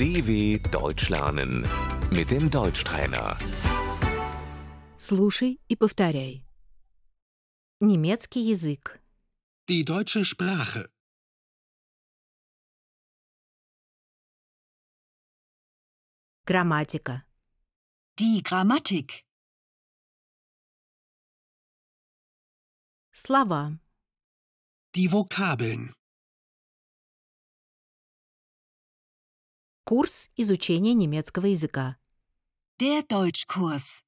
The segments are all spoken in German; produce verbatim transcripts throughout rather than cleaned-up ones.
D W Deutsch lernen mit dem Deutschtrainer. Слушай и повторяй. Немецкий язык. Die deutsche Sprache. Грамматика. Die Grammatik. Слова. Die Vokabeln. Курс изучения немецкого языка. Der Deutschkurs.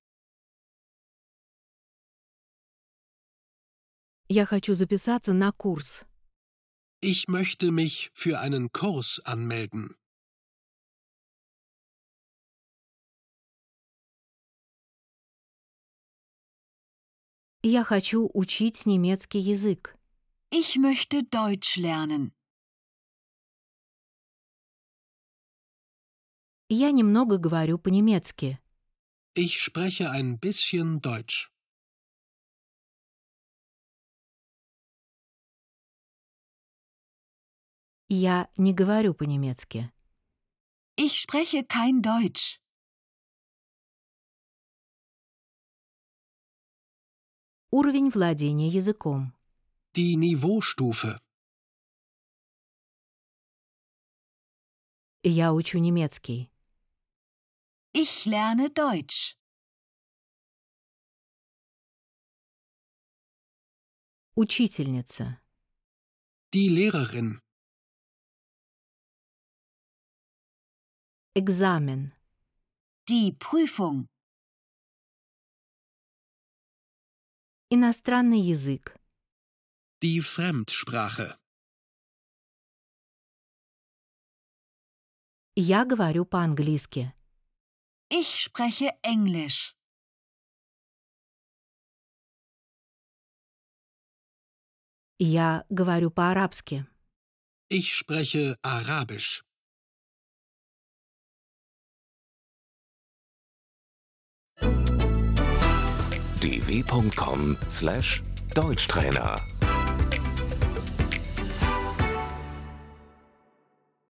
Я хочу записаться на курс. Ich möchte mich für einen Kurs anmelden. Я хочу учить немецкий язык. Ich möchte Deutsch lernen. Я немного говорю по-немецки. Ich spreche ein bisschen Deutsch. Я не говорю по-немецки. Ich spreche kein Deutsch. Уровень владения языком. Die Niveaustufe. Я учу немецкий. Ich lerne Deutsch. Учительница. Die Lehrerin. Экзамен. Die Prüfung. Иностранный язык. Die Fremdsprache. Я говорю по-английски. Ich spreche Englisch. Я говорю по-арабски. Ich spreche Arabisch. d w punkt com slash Deutschtrainer